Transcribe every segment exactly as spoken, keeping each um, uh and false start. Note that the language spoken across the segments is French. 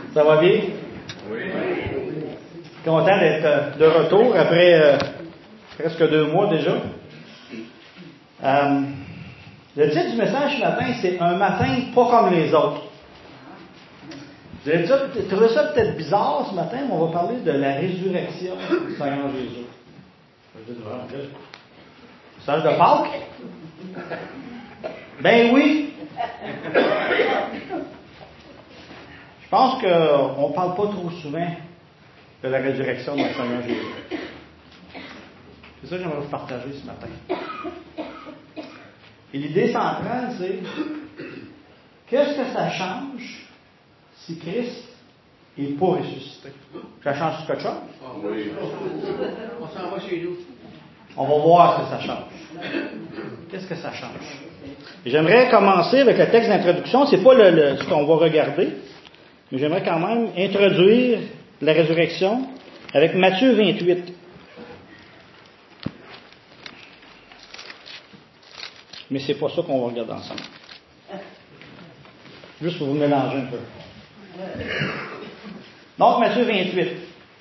Ça va bien? Oui. Content d'être de retour après euh, presque deux mois déjà. Euh, le titre du message ce matin, c'est « Un matin pas comme les autres ». Vous avez trouvé ça peut-être bizarre ce matin, mais on va parler de la résurrection du Seigneur Jésus. Message de Pâques? Ben oui! Je pense qu'on ne parle pas trop souvent de la résurrection de notre Seigneur Jésus. C'est ça que j'aimerais vous partager ce matin. Et l'idée centrale, c'est qu'est-ce que ça change si Christ n'est pas ressuscité? Ça change quelque chose? Oui. On s'en va chez nous. On va voir ce que ça change. Qu'est-ce que ça change? Et j'aimerais commencer avec le texte d'introduction. Ce n'est pas le, le, ce qu'on va regarder, mais j'aimerais quand même introduire la résurrection avec Matthieu vingt-huit. Mais c'est pas ça qu'on va regarder ensemble. Juste pour vous mélanger un peu. Donc, Matthieu vingt-huit.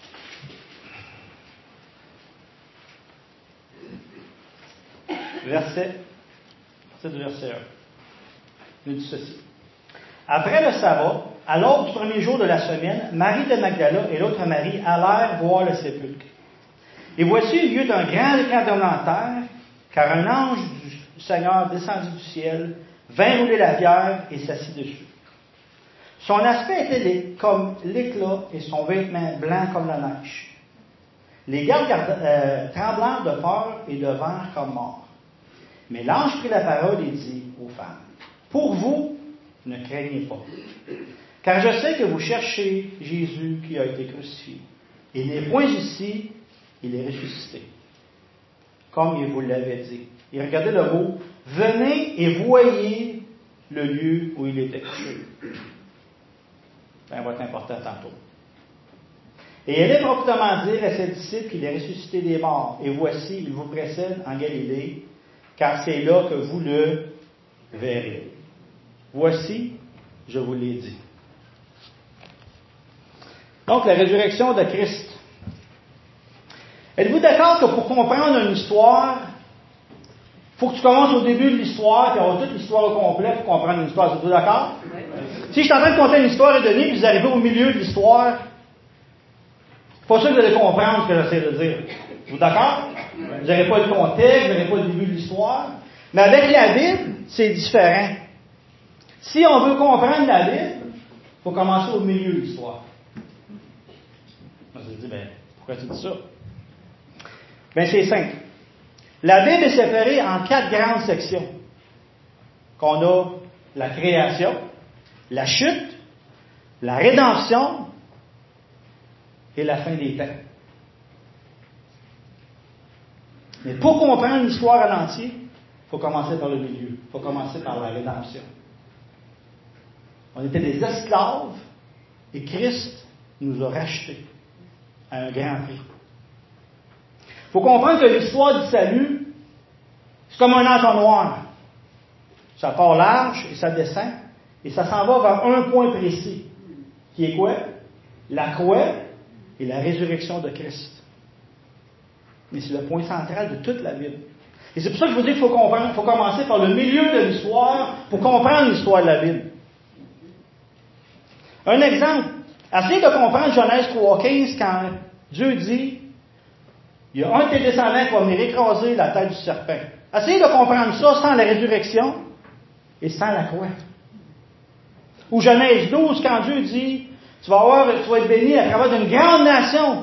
Verset, c'est du verset un. Il dit ceci. Après le sabbat, à l'aube du premier jour de la semaine, Marie de Magdala et l'autre Marie allèrent voir le sépulcre. Et voici, au lieu d'un grand tremblement de terre, car un ange du Seigneur descendit du ciel, vint rouler la pierre et s'assit dessus. Son aspect était comme l'éclat et son vêtement blanc comme la neige. Les gardes euh, tremblèrent de peur et devinrent comme morts. Mais l'ange prit la parole et dit aux femmes, « Pour vous, ne craignez pas, car je sais que vous cherchez Jésus qui a été crucifié. Il n'est point ici, il est ressuscité, comme il vous l'avait dit. » Et regardez le mot, « Venez et voyez le lieu où il était couché. » Ça va être important tantôt. Et elle est promptement dire à ses disciples qu'il est ressuscité des morts. Et voici, il vous précède en Galilée, car c'est là que vous le verrez. Voici, je vous l'ai dit. Donc, la résurrection de Christ. Êtes-vous d'accord que pour comprendre une histoire, il faut que tu commences au début de l'histoire, puis avoir toute l'histoire au complet pour comprendre une histoire. Êtes-vous d'accord? Oui. Si je suis en train de conter une histoire et donnée, puis vous arrivez au milieu de l'histoire, c'est pas sûr que vous allez comprendre ce que j'essaie de dire. Êtes-vous d'accord? Vous n'aurez pas le contexte, vous n'aurez pas le début de l'histoire. Mais avec la Bible, c'est différent. Si on veut comprendre la Bible, il faut commencer au milieu de l'histoire. On se dit, ben, pourquoi tu dis ça? Ben, c'est simple. La Bible est séparée en quatre grandes sections. Qu'on a la création, la chute, la rédemption et la fin des temps. Mais pour comprendre l'histoire en entier, il faut commencer par le milieu. Il faut commencer par la rédemption. On était des esclaves et Christ nous a rachetés à un grand prix. Il faut comprendre que l'histoire du salut, c'est comme un entonnoir. Ça part large et ça descend et ça s'en va vers un point précis. Qui est quoi? La croix et la résurrection de Christ. Mais c'est le point central de toute la Bible. Et c'est pour ça que je vous dis qu'il faut comprendre, il faut commencer par le milieu de l'histoire pour comprendre l'histoire de la Bible. Un exemple. Essayez de comprendre Genèse trois quinze quand Dieu dit il y a un de tes descendants qui va venir écraser la tête du serpent. Essayez de comprendre ça sans la résurrection et sans la croix. Ou Genèse douze quand Dieu dit tu vas, avoir, tu vas être béni à travers d'une grande nation.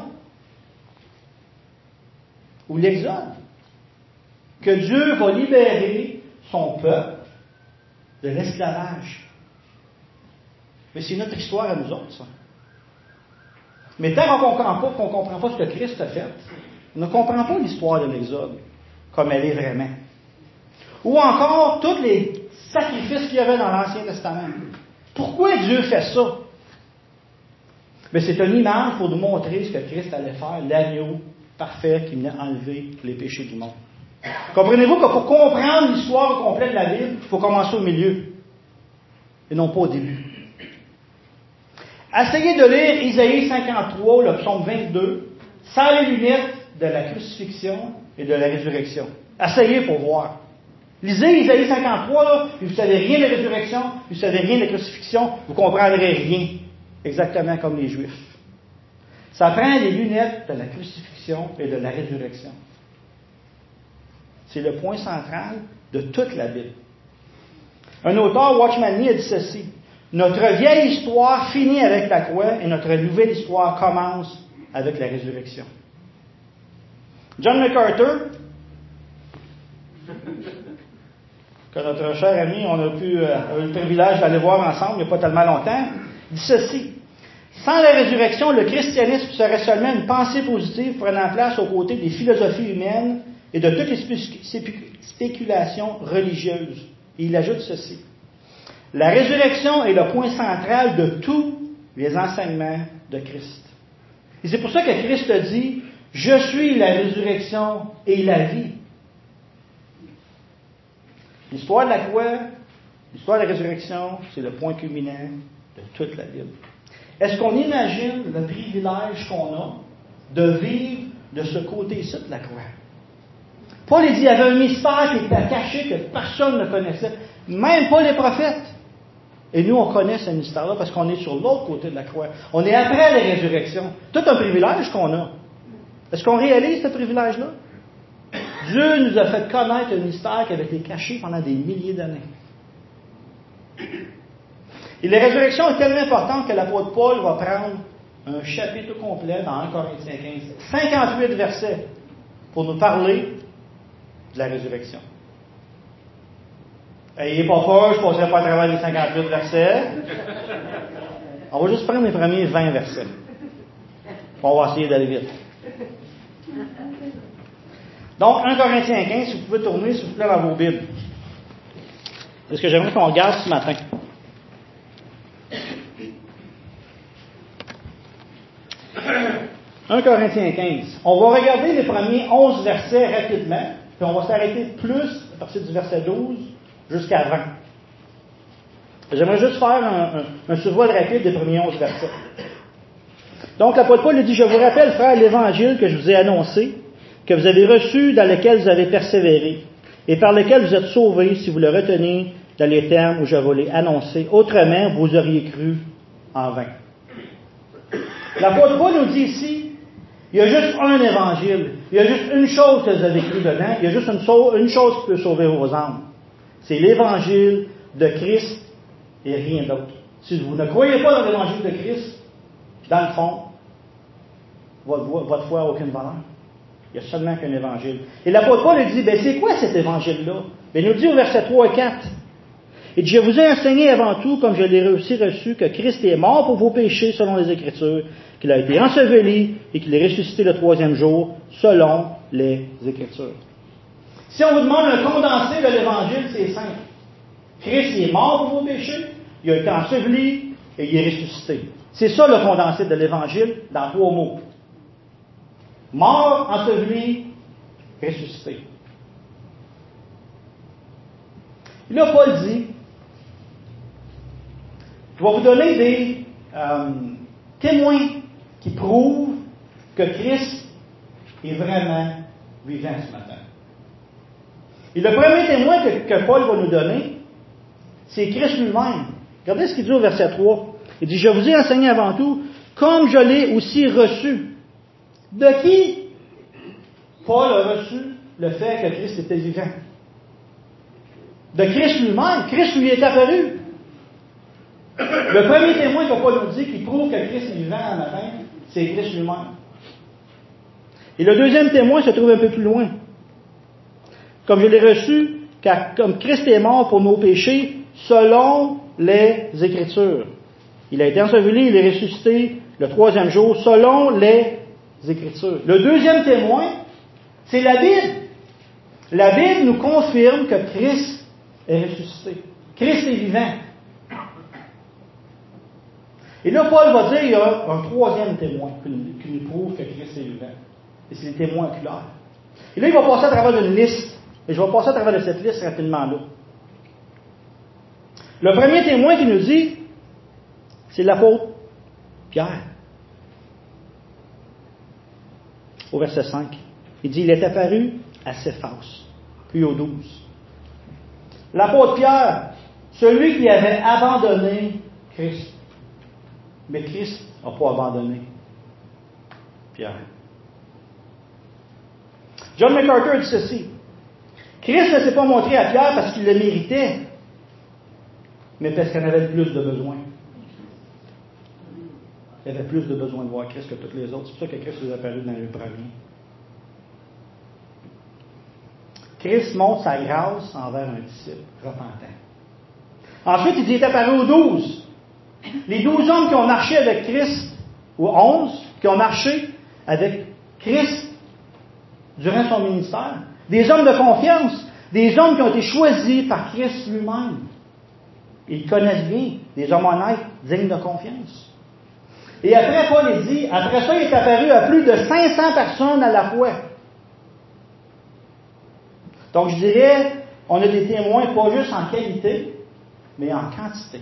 Ou l'Exode. Que Dieu va libérer son peuple de l'esclavage. Mais c'est notre histoire à nous autres, ça. Mais tant qu'on ne comprend pas, qu'on ne comprend pas ce que Christ a fait, on ne comprend pas l'histoire de l'Exode comme elle est vraiment. Ou encore, tous les sacrifices qu'il y avait dans l'Ancien Testament. Pourquoi Dieu fait ça? Mais c'est une image pour nous montrer ce que Christ allait faire, l'agneau parfait qui venait enlever les péchés du monde. Comprenez-vous que pour comprendre l'histoire complète de la Bible, il faut commencer au milieu et non pas au début. Essayez de lire Isaïe cinquante-trois, le psaume vingt-deux, sans les lunettes de la crucifixion et de la résurrection. Essayez pour voir. Lisez Isaïe cinquante-trois, là, puis vous ne savez rien de la résurrection, puis vous ne savez rien de la crucifixion, vous ne comprendrez rien, exactement comme les Juifs. Ça prend les lunettes de la crucifixion et de la résurrection. C'est le point central de toute la Bible. Un auteur, Watchman Nee, a dit ceci: notre vieille histoire finit avec la croix et notre nouvelle histoire commence avec la résurrection. John MacArthur, que notre cher ami, on a pu euh, eu le privilège d'aller voir ensemble il n'y a pas tellement longtemps, dit ceci: sans la résurrection, le christianisme serait seulement une pensée positive prenant place aux côtés des philosophies humaines et de toutes les spéculations religieuses. Et il ajoute ceci: la résurrection est le point central de tous les enseignements de Christ. Et c'est pour ça que Christ a dit: je suis la résurrection et la vie. L'histoire de la croix, l'histoire de la résurrection, c'est le point culminant de toute la Bible. Est-ce qu'on imagine le privilège qu'on a de vivre de ce côté-ci de la croix? Paul il dit qu'il y avait un mystère qui était caché, que personne ne connaissait, même pas les prophètes. Et nous, on connaît ce mystère-là parce qu'on est sur l'autre côté de la croix. On est après la résurrection. Tout un privilège qu'on a. Est-ce qu'on réalise ce privilège-là? Dieu nous a fait connaître un mystère qui avait été caché pendant des milliers d'années. Et la résurrection est tellement importante que l'apôtre Paul va prendre un chapitre complet dans un Corinthiens quinze, cinquante-huit versets, pour nous parler de la résurrection. Ayez pas peur, je ne passerai pas à travers les cinquante-huit versets. On va juste prendre les premiers vingt versets. On va essayer d'aller vite. Donc, un Corinthiens quinze, si vous pouvez tourner, s'il vous plaît, dans vos Bibles. C'est ce que j'aimerais qu'on regarde ce matin. un Corinthiens quinze. On va regarder les premiers onze versets rapidement, puis on va s'arrêter plus à partir du verset douze jusqu'à vingt. J'aimerais juste faire un, un, un survol rapide des premiers onze versets. Donc, l'apôtre Paul dit: je vous rappelle, frères, l'évangile que je vous ai annoncé, que vous avez reçu, dans lequel vous avez persévéré, et par lequel vous êtes sauvés, si vous le retenez dans les termes où je vous l'ai annoncé. Autrement, vous auriez cru en vain. L'apôtre Paul nous dit ici: il y a juste un évangile. Il y a juste une chose que vous avez cru dedans. Il y a juste une, so- une chose qui peut sauver vos âmes. C'est l'évangile de Christ et rien d'autre. Si vous ne croyez pas dans l'évangile de Christ, dans le fond, votre, votre foi n'a aucune valeur. Il n'y a seulement qu'un évangile. Et l'apôtre Paul dit: ben c'est quoi cet évangile-là? Ben, il nous dit au verset trois et quatre. Il dit: je vous ai enseigné avant tout, comme je l'ai aussi reçu, que Christ est mort pour vos péchés selon les Écritures, qu'il a été enseveli et qu'il est ressuscité le troisième jour selon les Écritures. Si on vous demande un condensé de l'Évangile, c'est simple. Christ est mort pour vos péchés, il a été enseveli et il est ressuscité. C'est ça le condensé de l'Évangile dans trois mots. Mort, enseveli, ressuscité. Et là, Paul dit: je vais vous donner des euh, témoins qui prouvent que Christ est vraiment vivant ce matin. Et le premier témoin que, que Paul va nous donner, c'est Christ lui-même. Regardez ce qu'il dit au verset trois. Il dit: je vous ai enseigné avant tout, comme je l'ai aussi reçu. De qui Paul a reçu le fait que Christ était vivant? De Christ lui-même. Christ lui est apparu. Le premier témoin que Paul nous dit qui prouve que Christ est vivant un matin, c'est Christ lui-même. Et le deuxième témoin se trouve un peu plus loin. Comme je l'ai reçu, car comme Christ est mort pour nos péchés, selon les Écritures. Il a été enseveli, il est ressuscité le troisième jour, selon les Écritures. Le deuxième témoin, c'est la Bible. La Bible nous confirme que Christ est ressuscité. Christ est vivant. Et là, Paul va dire qu'il y a un troisième témoin qui nous, qui nous prouve que Christ est vivant. Et c'est les témoins oculaires. Et là, il va passer à travers une liste. Et je vais passer à travers de cette liste rapidement là. Le premier témoin qui nous dit, c'est l'apôtre Pierre. Au verset cinq, il dit, il est apparu à Céphas, puis aux douze. L'apôtre Pierre, celui qui avait abandonné Christ. Mais Christ n'a pas abandonné Pierre. John MacArthur dit ceci. Christ ne s'est pas montré à Pierre parce qu'il le méritait, mais parce qu'il en avait plus de besoin. Il avait plus de besoin de voir Christ que toutes les autres. C'est pour ça que Christ lui est apparu dans le premier. Christ montre sa grâce envers un disciple repentant. Ensuite, il dit, il est apparu aux douze. Les douze hommes qui ont marché avec Christ, ou onze, qui ont marché avec Christ durant son ministère. Des hommes de confiance, des hommes qui ont été choisis par Christ lui-même. Ils connaissent bien, des hommes honnêtes, dignes de confiance. Et après, Paul dit, après ça, il est apparu à plus de cinq cents personnes à la fois. Donc, je dirais, on a des témoins pas juste en qualité, mais en quantité.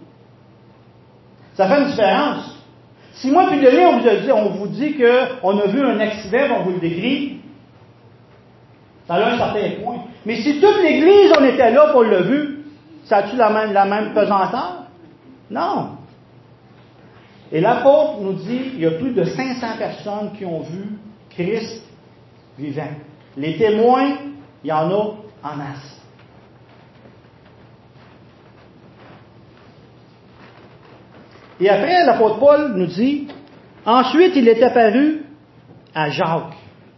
Ça fait une différence. Si moi, puis Denis, on vous a dit, on vous dit qu'on a vu un accident, on vous le décrit, ça a un certain point. Mais si toute l'Église, on était là pour le vu, ça a-tu la même, la même pesanteur? Non. Et l'apôtre nous dit, il y a plus de cinq cents personnes qui ont vu Christ vivant. Les témoins, il y en a en masse. Et après, l'apôtre Paul nous dit, ensuite, il est apparu à Jacques.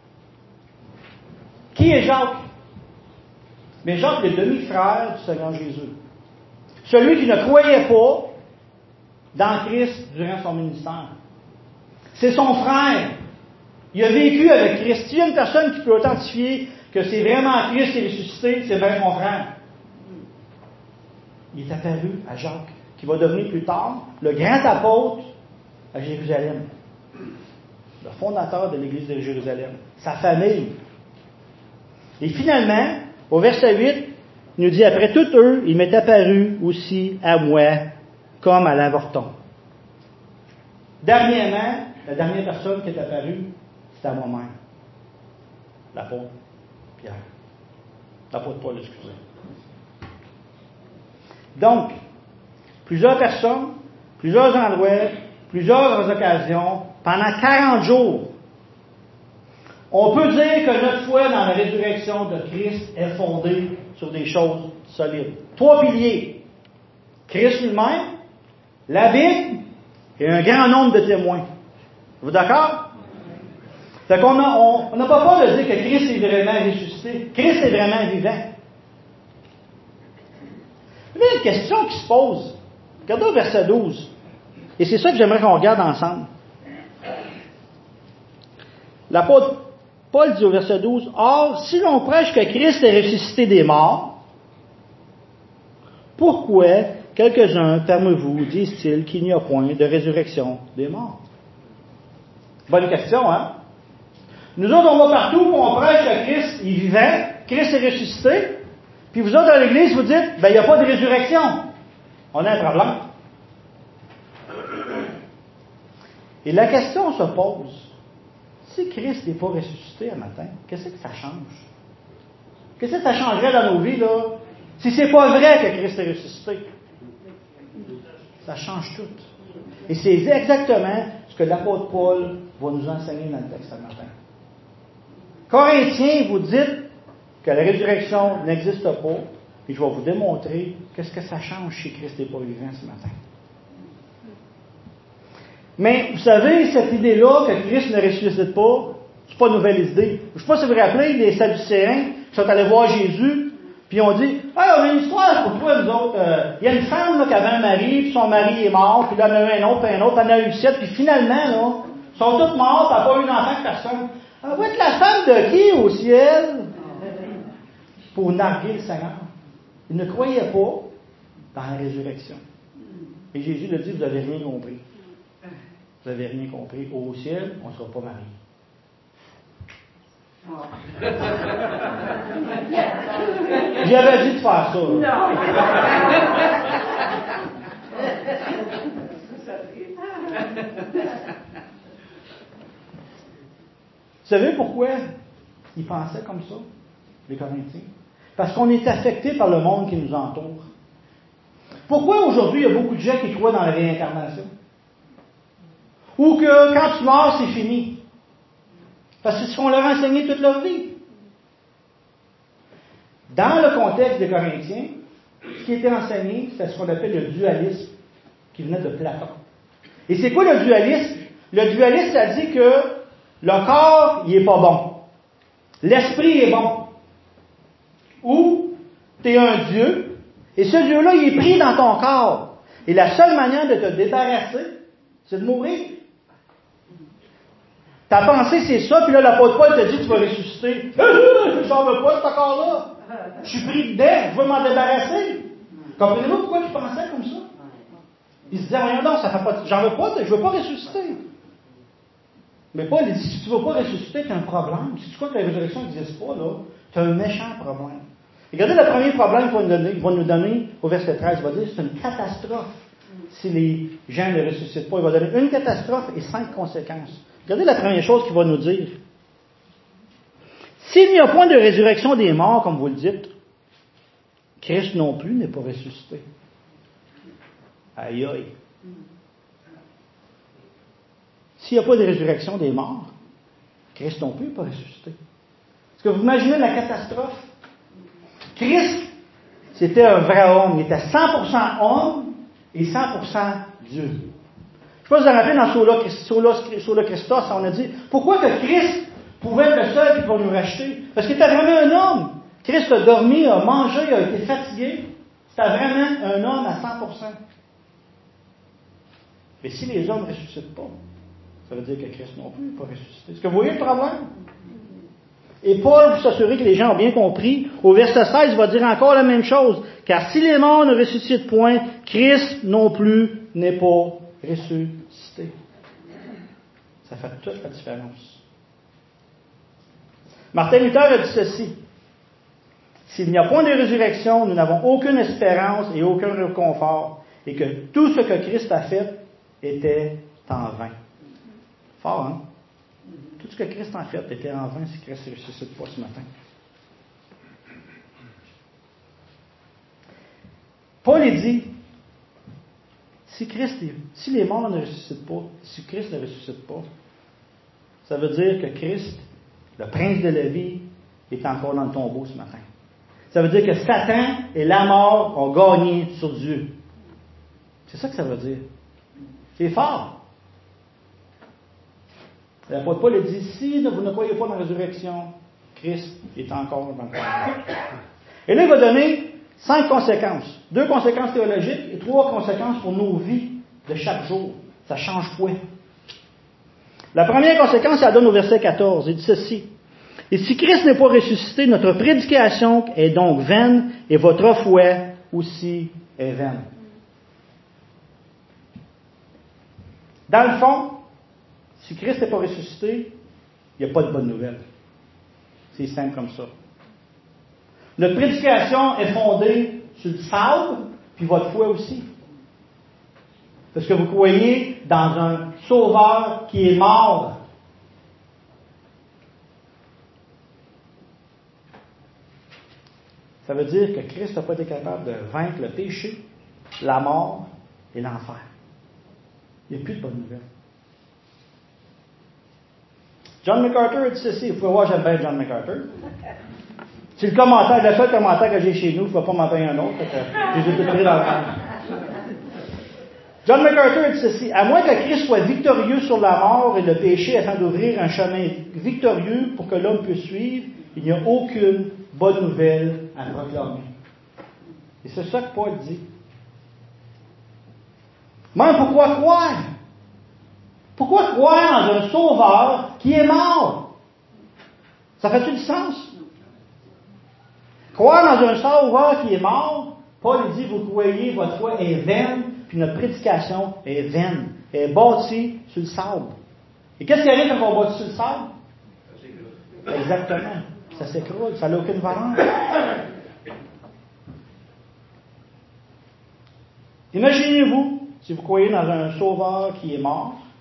Qui est Jacques? Mais Jacques est le demi-frère du Seigneur Jésus. Celui qui ne croyait pas dans Christ durant son ministère. C'est son frère. Il a vécu avec Christ. S'il y a une personne qui peut authentifier que c'est vraiment Christ qui est ressuscité, c'est bien son frère. Il est apparu à Jacques, qui va devenir plus tard le grand apôtre à Jérusalem. Le fondateur de l'Église de Jérusalem. Sa famille. Et finalement, au verset huit, il nous dit, après tous eux, il m'est apparu aussi à moi, comme à l'avorton. Dernièrement, la dernière personne qui est apparue, c'est à moi-même. L'apôtre Pierre. L'apôtre Paul, excusez. Donc, plusieurs personnes, plusieurs endroits, plusieurs occasions, pendant quarante jours, on peut dire que notre foi dans la résurrection de Christ est fondée sur des choses solides. Trois piliers. Christ lui-même, la Bible et un grand nombre de témoins. Vous d'accord? Fait qu'on a, on n'a pas peur de dire que Christ est vraiment ressuscité. Christ est vraiment vivant. Il y a une question qui se pose. Regardez au verset douze. Et c'est ça que j'aimerais qu'on regarde ensemble. L'apôtre Paul dit au verset douze, « Or, si l'on prêche que Christ est ressuscité des morts, pourquoi quelques-uns parmi vous disent-ils qu'il n'y a point de résurrection des morts? » Bonne question, hein? Nous autres, on va partout où on prêche que Christ est vivant, Christ est ressuscité, puis vous autres, dans l'Église, vous dites, ben, il n'y a pas de résurrection. On a un problème. Et la question se pose, si Christ n'est pas ressuscité un matin, qu'est-ce que ça change? Qu'est-ce que ça changerait dans nos vies, là, si c'est pas vrai que Christ est ressuscité? Ça change tout. Et c'est exactement ce que l'apôtre Paul va nous enseigner dans le texte ce matin. Corinthiens, vous dites que la résurrection n'existe pas, et je vais vous démontrer qu'est-ce que ça change si Christ n'est pas vivant ce matin. Mais vous savez, cette idée-là que Christ ne ressuscite pas, c'est pas une nouvelle idée. Je ne sais pas si vous vous rappelez, les Sadducéens qui sont allés voir Jésus, puis ils ont dit, « Ah, on a une histoire pour toi, nous autres. Euh, il y a une femme là, qui avait un mari, puis son mari est mort, puis là, il y en a eu un autre, puis un autre, il y en a eu sept, puis finalement, là, ils sont tous morts, puis elle n'a pas eu d'enfant que personne. Elle va être la femme de qui au ciel? » Pour narguer le Seigneur. Ils ne croyaient pas dans la résurrection. Et Jésus leur dit, vous n'avez rien compris. Vous n'avez rien compris. Au ciel, on ne sera pas mariés. J'avais dit de faire ça. savez pourquoi ils pensaient comme ça, les Corinthiens? Parce qu'on est affecté par le monde qui nous entoure. Pourquoi aujourd'hui il y a beaucoup de gens qui croient dans la réincarnation? Ou que quand tu meurs, c'est fini? Parce que c'est ce qu'on leur a enseigné toute leur vie. Dans le contexte des Corinthiens, ce qui était enseigné, c'est ce qu'on appelle le dualisme, qui venait de Platon. Et c'est quoi le dualisme? Le dualisme, ça dit que le corps, il n'est pas bon. L'esprit est bon. Ou, tu es un Dieu, et ce Dieu-là, il est pris dans ton corps. Et la seule manière de te débarrasser, c'est de mourir. Ta pensée, c'est ça, puis là, l'apôtre Paul te dit, tu vas ressusciter. J'en veux pas, ce corps-là. Je suis pris dedans, je veux m'en débarrasser. Comprenez-vous pourquoi tu pensais comme ça? Il se disait, voyons donc, ça fait pas, j'en veux pas, je veux pas ressusciter. Mais Paul, il dit, si tu ne veux pas ressusciter, tu as un problème. Si tu crois que la résurrection n'existe pas, là, tu as un méchant problème. Regardez le premier problème qu'il va nous donner, il va nous donner au verset treize, il va dire, c'est une catastrophe si les gens ne ressuscitent pas. Il va donner une catastrophe et cinq conséquences. Regardez la première chose qu'il va nous dire. S'il n'y a point de résurrection des morts, comme vous le dites, Christ non plus n'est pas ressuscité. Aïe aïe. S'il n'y a pas de résurrection des morts, Christ non plus n'est pas ressuscité. Est-ce que vous imaginez la catastrophe? Christ, c'était un vrai homme. Il était cent pour cent homme et cent pour cent Dieu. Je ne sais pas si vous vous rappelez dans Sola, Sola, Sola Christos, on a dit, pourquoi que Christ pouvait être le seul qui va nous racheter? Parce qu'il était vraiment un homme. Christ a dormi, a mangé, a été fatigué. C'était vraiment un homme à cent pour cent. Mais si les hommes ne ressuscitent pas, ça veut dire que Christ non plus n'est pas ressuscité. Est-ce que vous voyez le problème? Et Paul, pour s'assurer que les gens ont bien compris, au verset seize, il va dire encore la même chose. Car si les morts ne ressuscitent point, Christ non plus n'est pas ressuscité. Ça fait toute la différence. Martin Luther a dit ceci. S'il n'y a point de résurrection, nous n'avons aucune espérance et aucun réconfort, et que tout ce que Christ a fait était en vain. Fort, hein? Tout ce que Christ a fait était en vain si Christ ne ressuscite pas ce matin. Paul il dit, si, Christ, si les morts ne ressuscitent pas, si Christ ne ressuscite pas, ça veut dire que Christ, le prince de la vie, est encore dans le tombeau ce matin. Ça veut dire que Satan et la mort ont gagné sur Dieu. C'est ça que ça veut dire. C'est fort. L'apôtre Paul a dit, si vous ne croyez pas dans la résurrection, Christ est encore dans le tombeau. Et là, il va donner cinq conséquences. Deux conséquences théologiques et trois conséquences pour nos vies de chaque jour. Ça change quoi? La première conséquence, elle donne au verset quatorze. Il dit ceci. Et si Christ n'est pas ressuscité, notre prédication est donc vaine et votre foi aussi est vaine. Dans le fond, si Christ n'est pas ressuscité, il n'y a pas de bonne nouvelle. C'est simple comme ça. Notre prédication est fondée sur le sable, puis votre foi aussi. Parce que vous croyez dans un sauveur qui est mort. Ça veut dire que Christ n'a pas été capable de vaincre le péché, la mort et l'enfer. Il n'y a plus de bonne nouvelle. John MacArthur a dit ceci. Vous pouvez voir, j'aime bien John MacArthur. C'est le commentaire, le seul commentaire que j'ai chez nous. Il ne faut pas m'en payer un autre. Je les ai tous pris dans le ventre. John MacArthur a dit ceci. À moins que Christ soit victorieux sur la mort et le péché afin d'ouvrir un chemin victorieux pour que l'homme puisse suivre, il n'y a aucune bonne nouvelle à proclamer. Et c'est ça que Paul dit. Même pourquoi croire? Pourquoi croire dans un sauveur qui est mort? Ça fait-tu du sens? Croire dans un sauveur qui est mort, Paul dit, vous croyez, votre foi est vaine, puis notre prédication est vaine. Elle est bâtie sur le sable. Et qu'est-ce qui arrive quand on bâtit sur le sable? Exactement. Ça s'écroule, ça n'a aucune valeur. Imaginez-vous, si vous croyez dans un sauveur qui est mort,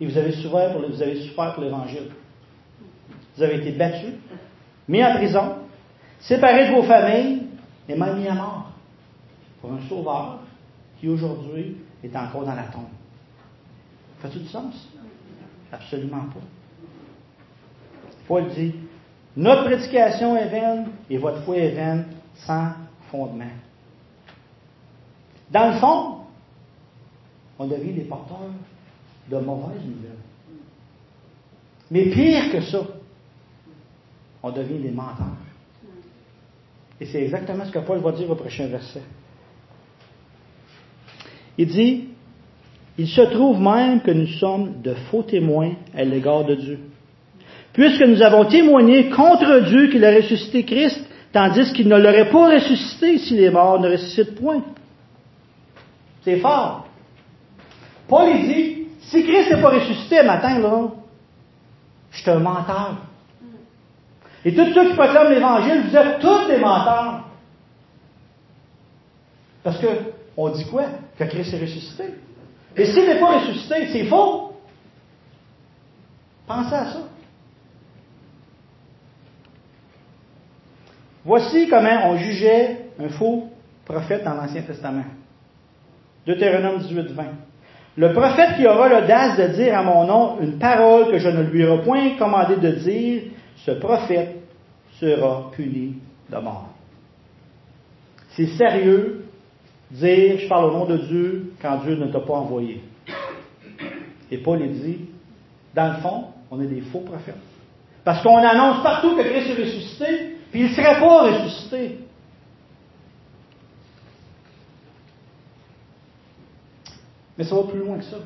et vous avez souffert pour, vous avez souffert pour l'Évangile. Vous avez été battus, mis en prison, séparés de vos familles et même mis à mort pour un sauveur qui aujourd'hui est encore dans la tombe. Fait-tu du sens? Absolument pas. Paul dit, notre prédication est vaine et votre foi est vaine sans fondement. Dans le fond, on devient des porteurs de mauvaises nouvelles. Mais pire que ça, on devient des menteurs. Et c'est exactement ce que Paul va dire au prochain verset. Il dit, il se trouve même que nous sommes de faux témoins à l'égard de Dieu. Puisque nous avons témoigné contre Dieu qu'il a ressuscité Christ, tandis qu'il ne l'aurait pas ressuscité si les morts ne ressuscitent point. C'est fort. Paul il dit, si Christ n'est pas ressuscité le matin, là, je suis un menteur. Et tous ceux qui proclament l'Évangile, vous êtes tous des menteurs. Parce que, on dit quoi? Que Christ est ressuscité. Et s'il n'est pas ressuscité, c'est faux. Pensez à ça. Voici comment on jugeait un faux prophète dans l'Ancien Testament. Deutéronome dix-huit, vingt. Le prophète qui aura l'audace de dire à mon nom une parole que je ne lui aurai point commandé de dire, ce prophète sera puni de mort. C'est sérieux dire je parle au nom de Dieu quand Dieu ne t'a pas envoyé. Et Paul il dit, dans le fond, on est des faux prophètes. Parce qu'on annonce partout que Christ est ressuscité, puis il ne serait pas ressuscité. Mais ça va plus loin que ça.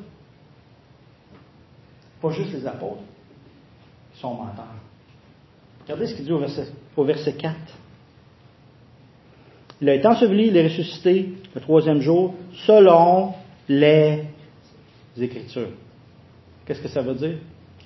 Pas juste les apôtres qui sont menteurs. Regardez ce qu'il dit au verset, au verset quatre. Il a été enseveli, il est ressuscité le troisième jour, selon les Écritures. Qu'est-ce que ça veut dire?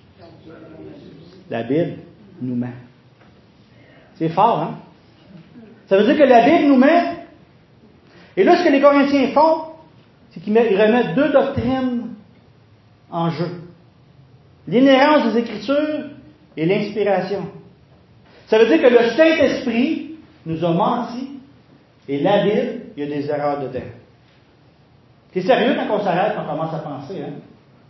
La Bible nous ment. C'est fort, hein? Ça veut dire que la Bible nous ment. Et là, ce que les Corinthiens font, c'est qu'ils remettent deux doctrines en jeu. L'inhérence des Écritures et l'inspiration. Ça veut dire que le Saint-Esprit nous a menti et la Bible, il y a des erreurs dedans. C'est sérieux quand on s'arrête, quand on commence à penser, hein?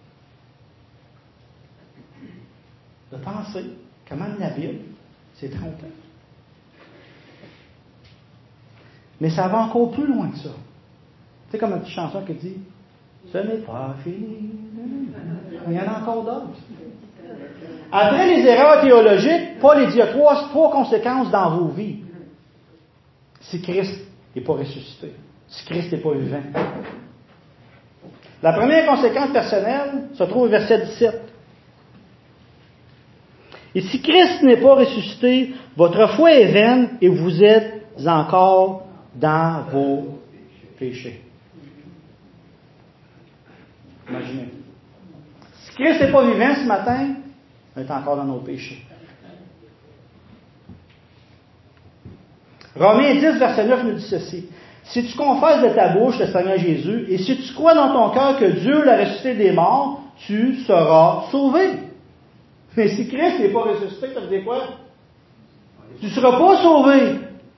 De penser que même la Bible s'est trompée. Mais ça va encore plus loin que ça. Tu sais, comme une petite chanson qui dit « Ce n'est pas fini ». Il y en a encore d'autres. Après les erreurs théologiques, Paul dit il y a trois, trois conséquences dans vos vies. Si Christ n'est pas ressuscité, si Christ n'est pas vivant. La première conséquence personnelle se trouve au verset dix-sept. Et si Christ n'est pas ressuscité, votre foi est vaine et vous êtes encore dans vos péchés. Imaginez. Si Christ n'est pas vivant ce matin, on est encore dans nos péchés. Romains dix, verset neuf nous dit ceci. Si tu confesses de ta bouche le Seigneur Jésus, et si tu crois dans ton cœur que Dieu l'a ressuscité des morts, tu seras sauvé. Mais si Christ n'est pas ressuscité, ça veut dire quoi? Tu ne seras pas sauvé.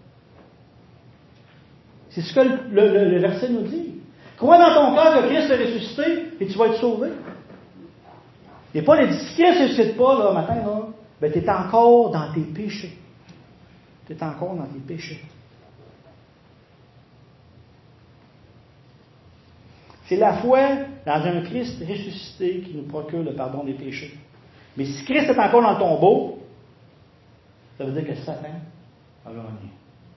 C'est ce que le, le, le verset nous dit. Crois dans ton cœur que Christ est ressuscité et tu vas être sauvé. Et Paul dit, si Christ ne ressuscite pas, là, matin, là, ben, tu es encore dans tes péchés. Tu es encore dans tes péchés. C'est la foi dans un Christ ressuscité qui nous procure le pardon des péchés. Mais si Christ est encore dans le tombeau, ça veut dire que Satan a gagné.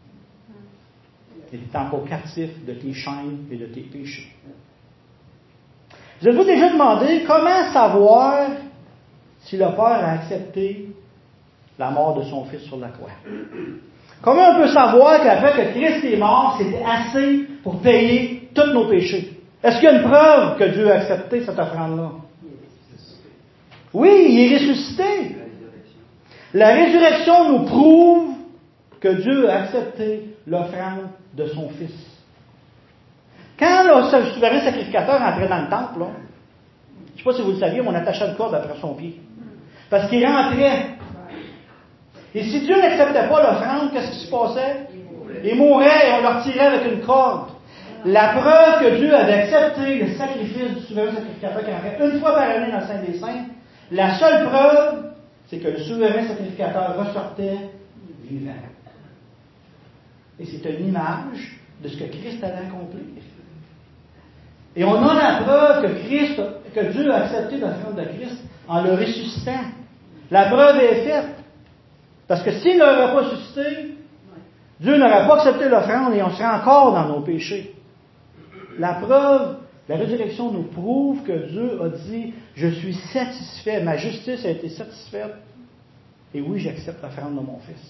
Il est encore captif de tes chaînes et de tes péchés. Vous avez-vous déjà demandé comment savoir si le Père a accepté la mort de son Fils sur la croix? Comment on peut savoir qu'après que Christ est mort, c'était assez pour payer tous nos péchés? Est-ce qu'il y a une preuve que Dieu a accepté cette offrande-là? Oui, il est ressuscité. La résurrection nous prouve que Dieu a accepté l'offrande de son Fils. Quand le souverain sacrificateur entrait dans le temple, là, je ne sais sais pas si vous le saviez, mais on attachait une corde après son pied. Parce qu'il rentrait. Et si Dieu n'acceptait pas l'offrande, qu'est-ce qui se passait? Il mourait et on le retirait avec une corde. La preuve que Dieu avait accepté le sacrifice du souverain sacrificateur qu'il en fait une fois par année dans le Saint des Saints, la seule preuve, c'est que le souverain sacrificateur ressortait vivant. Et c'est une image de ce que Christ allait accomplir. Et on a la preuve que Christ, que Dieu a accepté l'offrande de Christ en le ressuscitant. La preuve est faite. Parce que s'il ne l'aurait pas suscité, Dieu n'aurait pas accepté l'offrande et on serait encore dans nos péchés. La preuve, la résurrection nous prouve que Dieu a dit « Je suis satisfait, ma justice a été satisfaite, et oui, j'accepte l'offrande de mon Fils. »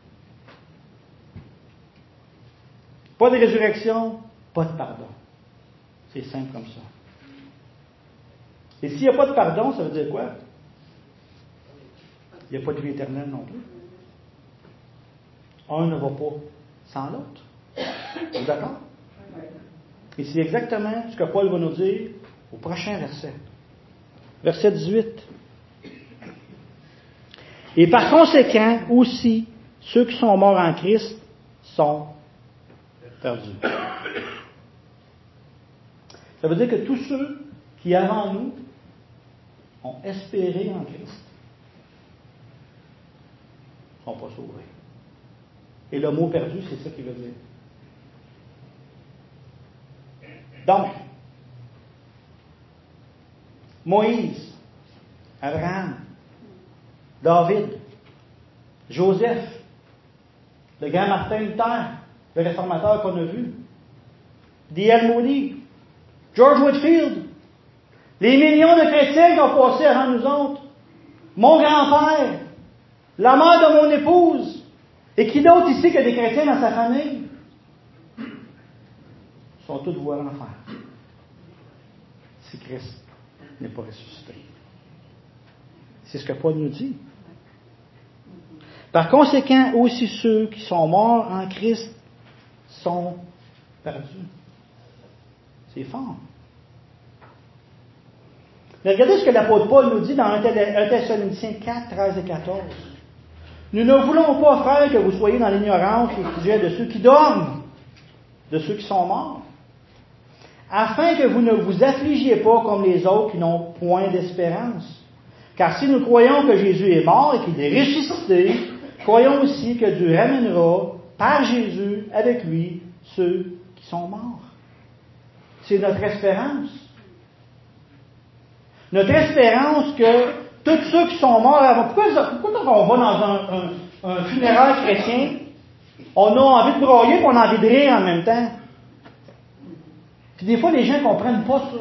Pas de résurrection, pas de pardon. C'est simple comme ça. Et s'il n'y a pas de pardon, ça veut dire quoi? Il n'y a pas de vie éternelle non plus. Un ne va pas sans l'autre. Vous êtes d'accord? Et c'est exactement ce que Paul va nous dire au prochain verset. Verset dix-huit. Et par conséquent, aussi, ceux qui sont morts en Christ sont perdus. Ça veut dire que tous ceux qui, avant nous, ont espéré en Christ, ne sont pas sauvés. Et le mot perdu, c'est ça qu'il veut dire. Donc, Moïse, Abraham, David, Joseph, le grand Martin Luther, le réformateur qu'on a vu, D L Moody, George Whitefield, les millions de chrétiens qui ont passé avant nous autres, mon grand-père, la mère de mon épouse, et qui d'autre ici que des chrétiens dans sa famille, sont tous voués à l'enfer. Si Christ n'est pas ressuscité. C'est ce que Paul nous dit. Par conséquent, aussi ceux qui sont morts en Christ sont perdus. C'est fort. Mais regardez ce que l'apôtre Paul nous dit dans un Thessaloniciens quatre, treize et quatorze. Nous ne voulons pas, frères, que vous soyez dans l'ignorance au sujet de ceux qui dorment, de ceux qui sont morts, afin que vous ne vous affligiez pas comme les autres qui n'ont point d'espérance. Car si nous croyons que Jésus est mort et qu'il est ressuscité, croyons aussi que Dieu ramènera par Jésus avec lui ceux qui sont morts. C'est notre espérance. Notre espérance que tous ceux qui sont morts, pourquoi, pourquoi quand on va dans un, un, un funéraire chrétien, on a envie de broyer et on a envie de rire en même temps? Puis des fois, les gens ne comprennent pas ça.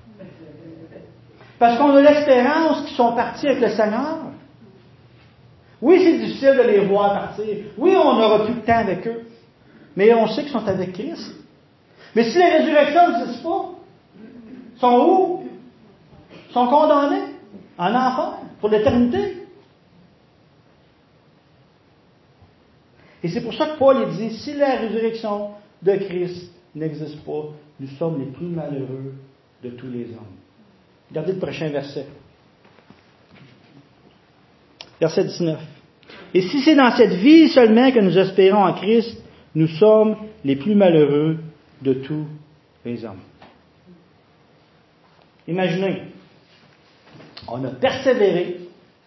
Parce qu'on a l'espérance qu'ils sont partis avec le Seigneur. Oui, c'est difficile de les voir partir. Oui, on n'aura plus de temps avec eux. Mais on sait qu'ils sont avec Christ. Mais si la résurrection n'existe pas, ils sont où? Ils sont condamnés en enfer pour l'éternité. Et c'est pour ça que Paul dit, si la résurrection de Christ n'existe pas, nous sommes les plus malheureux de tous les hommes. Regardez le prochain verset. Verset dix-neuf. Et si c'est dans cette vie seulement que nous espérons en Christ, nous sommes les plus malheureux de tous les hommes. Imaginez, on a persévéré,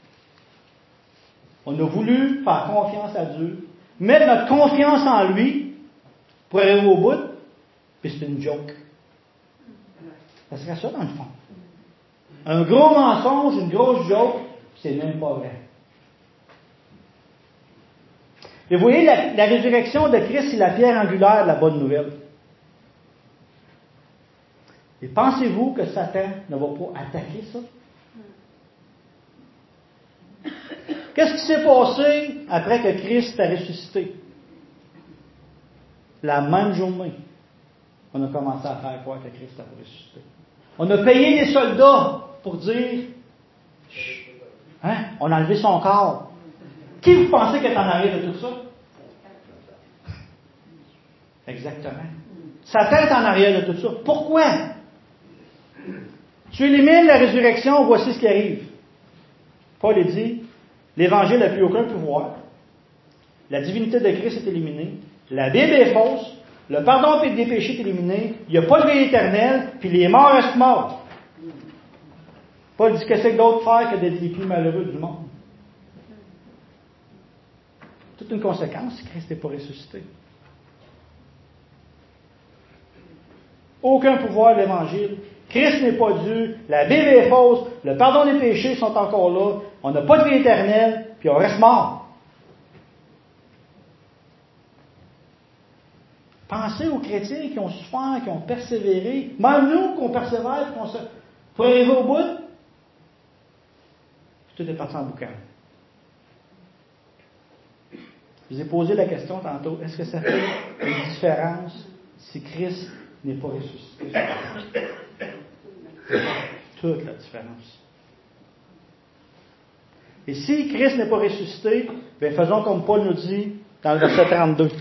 on a voulu faire confiance à Dieu, mettre notre confiance en lui pour arriver au bout, puis c'est une joke. Ça serait ça dans le fond. Un gros mensonge, une grosse joke, puis c'est même pas vrai. Et vous voyez, la, la résurrection de Christ, c'est la pierre angulaire de la bonne nouvelle. Et pensez-vous que Satan ne va pas attaquer ça? Qu'est-ce qui s'est passé après que Christ a ressuscité? La même journée, on a commencé à faire croire que Christ a ressuscité. On a payé les soldats pour dire, hein, on a enlevé son corps. Qui vous pensez qui est en arrière de tout ça? Exactement. Satan est en arrière de tout ça. Pourquoi? Tu élimines la résurrection, voici ce qui arrive. Paul est dit, l'Évangile n'a plus aucun pouvoir. La divinité de Christ est éliminée. La Bible est fausse. Le pardon des péchés est éliminé. Il n'y a pas de vie éternelle. Puis les morts restent morts. Paul dit que c'est d'autre faire que d'être les plus malheureux du monde. Toute une conséquence si Christ n'est pas ressuscité. Aucun pouvoir de l'Évangile. Christ n'est pas Dieu. La Bible est fausse. Le pardon des péchés sont encore là. On n'a pas de vie éternelle. Puis on reste mort. Pensez aux chrétiens qui ont souffert, qui ont persévéré. Même nous, qu'on persévère, qu'on se... pour arriver au bout. Tout est parti en boucan. Je vous ai posé la question tantôt. Est-ce que ça fait une différence si Christ n'est pas ressuscité? Toute la différence. Et si Christ n'est pas ressuscité, bien faisons comme Paul nous dit dans le verset trente-deux.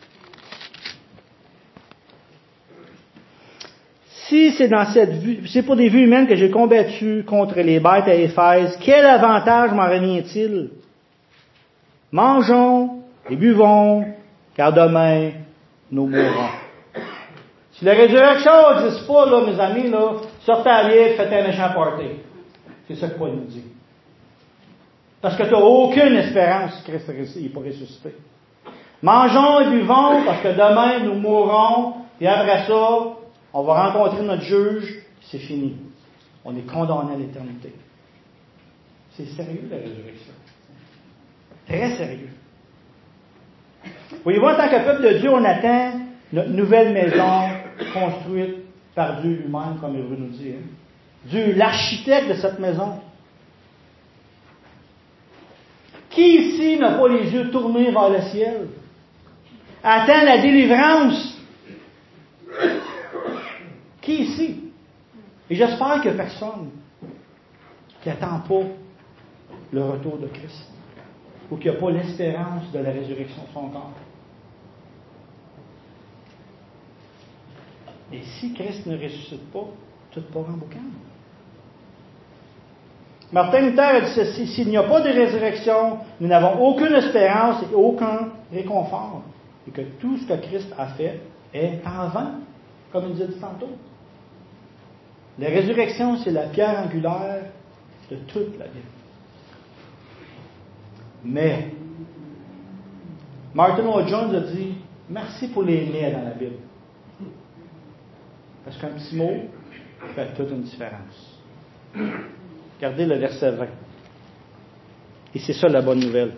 Si c'est dans cette vue, c'est pour des vues humaines que j'ai combattu contre les bêtes à Éphèse, quel avantage m'en revient-il? Mangeons et buvons, car demain nous mourrons. Si la résurrection n'existe pas, là, mes amis, là, sortez à l'île, faites un méchant party. C'est ça que Paul nous dit. Parce que tu n'as aucune espérance si Christ n'est pas ressuscité. Mangeons et buvons, parce que demain nous mourrons, et après ça, on va rencontrer notre juge, c'est fini. On est condamné à l'éternité. C'est sérieux, la résurrection. Très sérieux. Voyez-vous, en tant que peuple de Dieu, on attend notre nouvelle maison construite par Dieu lui-même, comme Hébreu nous dit. Hein? Dieu, l'architecte de cette maison. Qui ici n'a pas les yeux tournés vers le ciel? Attend la délivrance. Qui ici? Et j'espère qu'il n'y a personne qui n'attend pas le retour de Christ ou qui n'a pas l'espérance de la résurrection de son corps. Et si Christ ne ressuscite pas, tout part en boucan. Martin Luther a dit ceci, s'il n'y a pas de résurrection, nous n'avons aucune espérance et aucun réconfort. Et que tout ce que Christ a fait est en vain, comme il nous a dit tantôt. La résurrection, c'est la pierre angulaire de toute la Bible. Mais, Martin Lloyd-Jones a dit, merci pour les mais dans la Bible. Parce qu'un petit mot fait toute une différence. Regardez le verset vingt. Et c'est ça la bonne nouvelle.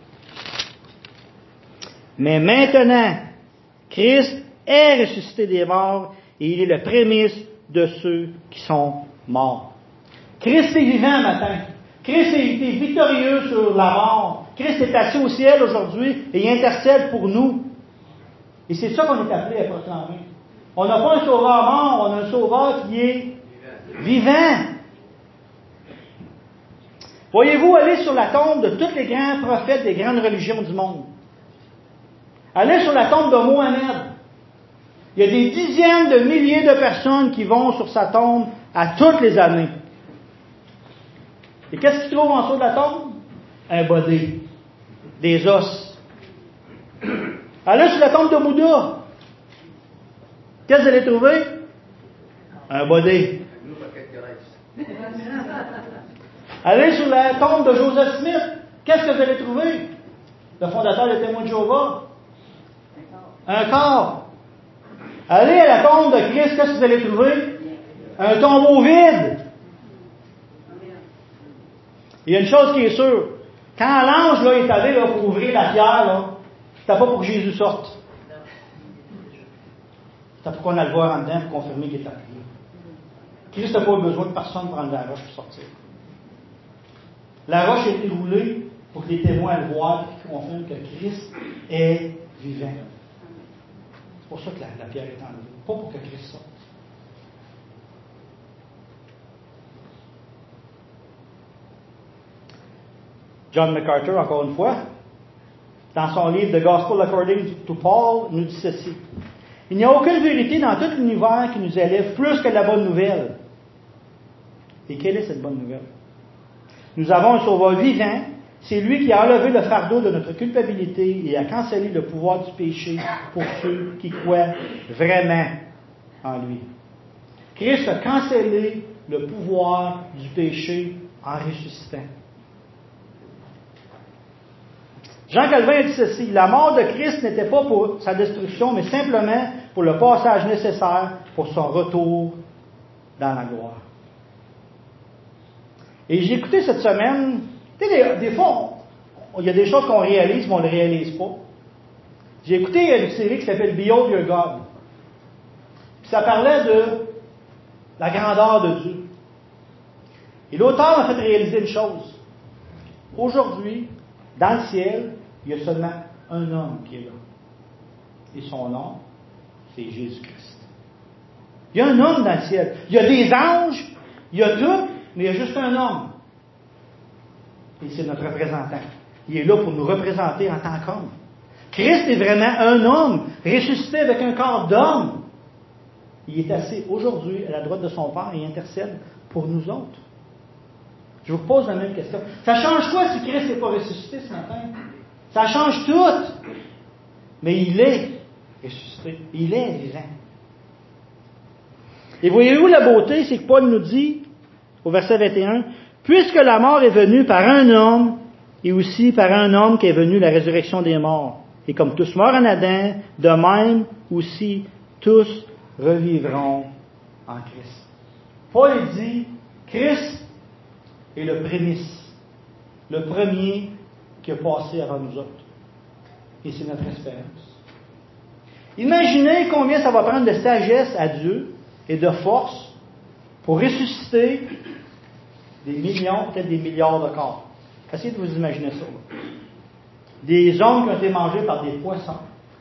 Mais maintenant, Christ est ressuscité des morts et il est le prémisse de ceux qui sont morts. Christ est vivant matin. Christ a été victorieux sur la mort. Christ est assis au ciel aujourd'hui et il intercède pour nous. Et c'est ça qu'on est appelé à proclamer. On n'a pas un sauveur mort, on a un sauveur qui est vivant. Voyez-vous, allez sur la tombe de tous les grands prophètes des grandes religions du monde. Allez sur la tombe de Mohamed. Il y a des dizaines de milliers de personnes qui vont sur sa tombe à toutes les années. Et qu'est-ce qu'ils trouvent en dessous de la tombe? Un body. Des os. Allez sur la tombe de Bouddha. Qu'est-ce que vous allez trouver? Un body. Allez sur la tombe de Joseph Smith. Qu'est-ce que vous allez trouver? Le fondateur des Témoins de Jéhovah. Un corps. Allez à la tombe de Christ, qu'est-ce que vous allez trouver? Un tombeau vide. Il y a une chose qui est sûre. Quand l'ange là, est allé là, pour ouvrir la pierre, là, c'était pas pour que Jésus sorte. C'était pour qu'on aille le voir en dedans pour confirmer qu'il est arrivé. Christ n'a pas besoin de personne pour enlever la roche pour sortir. La roche a été roulée pour que les témoins le voient et qu'ils confirment que Christ est vivant. C'est pour ça que la, la pierre est enlevée. Pas pour que Christ sorte. John MacArthur, encore une fois, dans son livre The Gospel According to Paul, nous dit ceci. Il n'y a aucune vérité dans tout l'univers qui nous élève plus que la bonne nouvelle. Et quelle est cette bonne nouvelle? Nous avons un Sauveur vivant. C'est lui qui a enlevé le fardeau de notre culpabilité et a cancellé le pouvoir du péché pour ceux qui croient vraiment en lui. Christ a cancellé le pouvoir du péché en ressuscitant. Jean Calvin a dit ceci: la mort de Christ n'était pas pour sa destruction, mais simplement pour le passage nécessaire pour son retour dans la gloire. Et j'ai écouté cette semaine, tu sais, des, des fois, on, il y a des choses qu'on réalise, mais on ne les réalise pas. J'ai écouté une série qui s'appelle Behold Your God. Puis ça parlait de la grandeur de Dieu. Et l'auteur m'a fait réaliser une chose. Aujourd'hui, dans le ciel, il y a seulement un homme qui est là. Et son nom, c'est Jésus-Christ. Il y a un homme dans le ciel. Il y a des anges, il y a tout, mais il y a juste un homme. Et c'est notre représentant. Il est là pour nous représenter en tant qu'homme. Christ est vraiment un homme, ressuscité avec un corps d'homme. Il est assis aujourd'hui à la droite de son Père et intercède pour nous autres. Je vous pose la même question. Ça change quoi si Christ n'est pas ressuscité ce matin? Ça change tout. Mais il est ressuscité. Il est vivant. Et voyez-vous la beauté, c'est que Paul nous dit, au verset vingt et un, « Puisque la mort est venue par un homme, et aussi par un homme qu'est venue la résurrection des morts. Et comme tous morts en Adam, de même aussi tous revivront en Christ. » Paul dit, Christ est le prémisse, le premier qui a passé avant nous autres. Et c'est notre espérance. Imaginez combien ça va prendre de sagesse à Dieu et de force pour ressusciter des millions, peut-être des milliards de corps. Essayez de vous imaginer ça. Là. Des hommes qui ont été mangés par des poissons,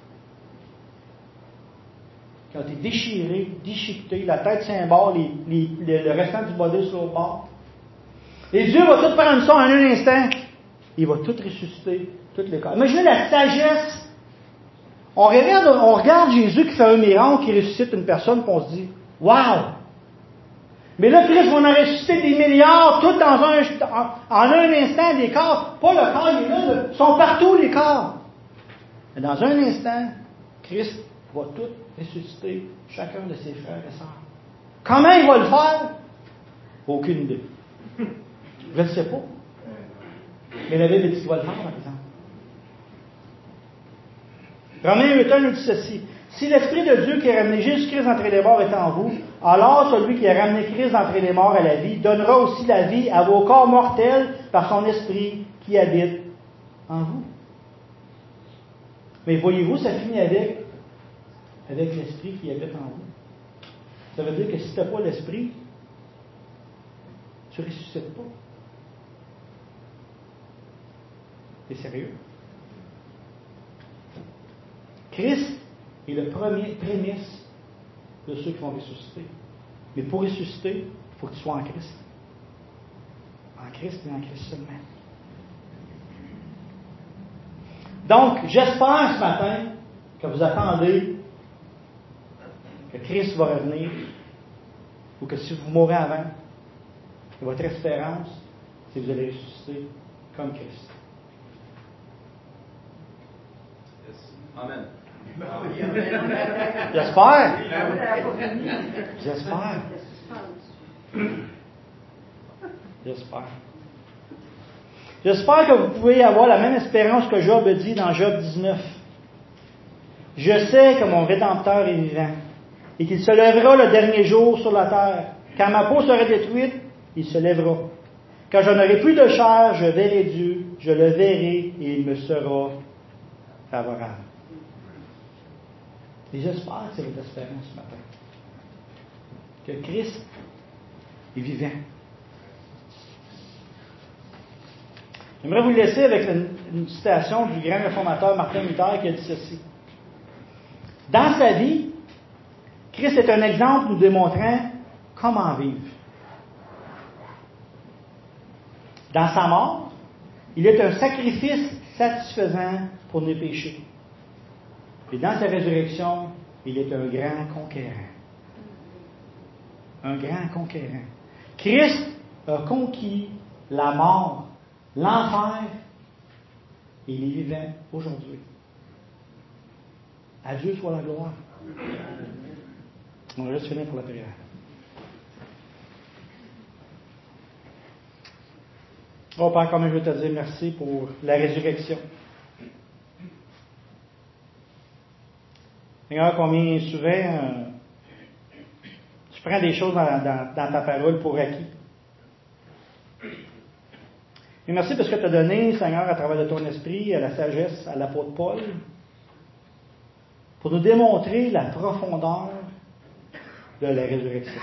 qui ont été déchirés, déchiquetés, la tête cymbale, les, les, les, le restant du body sur le bord. Et Dieu va tout prendre ça en un instant. Il va tout ressusciter, tous les corps. Imaginez la sagesse. On regarde, on regarde Jésus qui fait un miracle, qui ressuscite une personne, puis on se dit, wow! Mais là, Christ va en ressusciter des milliards, tout dans un, en, en un instant, des corps. Pas le corps, il est là, ils sont partout, les corps. Mais dans un instant, Christ va tout ressusciter, chacun de ses frères et sœurs. Comment il va le faire? Aucune idée. Je ne sais pas. Mais la Bible dit qu'il va le faire, par exemple. Romains huit un nous dit ceci. Si l'Esprit de Dieu qui a ramené Jésus-Christ d'entre les morts est en vous, alors celui qui a ramené Christ d'entre les morts à la vie donnera aussi la vie à vos corps mortels par son Esprit qui habite en vous. Mais voyez-vous, ça finit avec, avec l'Esprit qui habite en vous. Ça veut dire que si tu n'as pas l'Esprit, tu ne ressuscites pas. C'est sérieux? Christ est le premier prémisse de ceux qui vont ressusciter. Mais pour ressusciter, il faut que tu sois en Christ. En Christ et en Christ seulement. Donc, j'espère ce matin que vous attendez que Christ va revenir, ou que si vous mourrez avant, que votre espérance, c'est que vous allez ressusciter comme Christ. Amen. J'espère. J'espère. J'espère. J'espère que vous pouvez avoir la même espérance que Job a dit dans Job dix-neuf. Je sais que mon Rédempteur est vivant et qu'il se lèvera le dernier jour sur la terre. Quand ma peau sera détruite, il se lèvera. Quand je n'aurai plus de chair, je verrai Dieu, je le verrai et il me sera favorable. Et j'espère que c'est votre espérance ce matin. Que Christ est vivant. J'aimerais vous laisser avec une, une citation du grand réformateur Martin Luther qui a dit ceci. Dans sa vie, Christ est un exemple nous démontrant comment vivre. Dans sa mort, il est un sacrifice satisfaisant pour nos péchés. Et dans sa résurrection, il est un grand conquérant. Un grand conquérant. Christ a conquis la mort, l'enfer, et il est vivant aujourd'hui. À Dieu soit la gloire. On va juste finir pour la prière. Oh Père, comme je veux te dire merci pour la résurrection. Seigneur, combien souvent euh, tu prends des choses dans, dans, dans ta parole pour acquis. Et merci parce que tu as donné, Seigneur, à travers de ton esprit, à la sagesse, à l'apôtre Paul, pour nous démontrer la profondeur de la résurrection.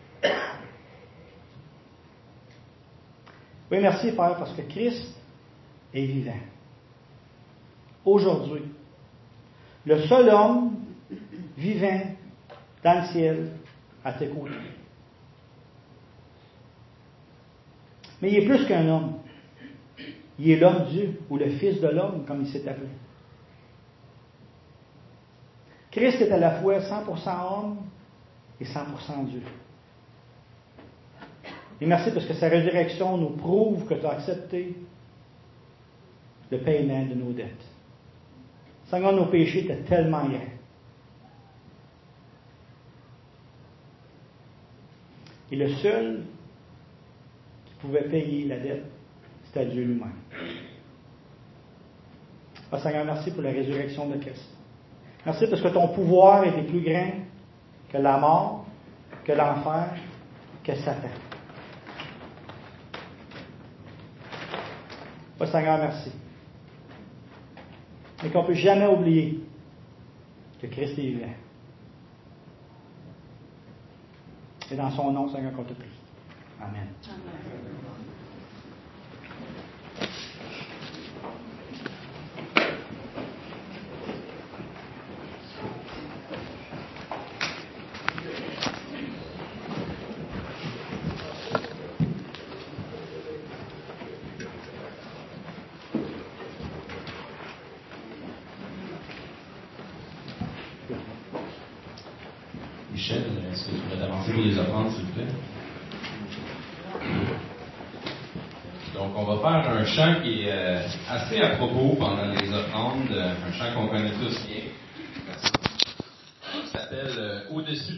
Oui, merci, Père, parce que Christ est vivant. Aujourd'hui, le seul homme vivant dans le ciel à tes côtés. Mais il est plus qu'un homme. Il est l'homme-Dieu, ou le Fils de l'homme, comme il s'est appelé. Christ est à la fois cent pour cent homme et cent pour cent Dieu. Et merci parce que sa résurrection nous prouve que tu as accepté le paiement de nos dettes. Seigneur, nos péchés étaient tellement grands. Et le seul qui pouvait payer la dette, c'était Dieu lui-même. Ah, Seigneur, merci pour la résurrection de Christ. Merci parce que ton pouvoir était plus grand que la mort, que l'enfer, que Satan. Ah, Seigneur, merci. Et qu'on ne peut jamais oublier que Christ est vivant. Et dans son nom, Seigneur, qu'on te prie. Amen. Amen. Michel, est-ce que tu pourrais t'avancer pour les offrandes, s'il vous plaît? Donc, on va faire un chant qui est euh, assez à propos pendant les offrandes, un chant qu'on connaît tous bien. Merci. Il s'appelle euh, Au-dessus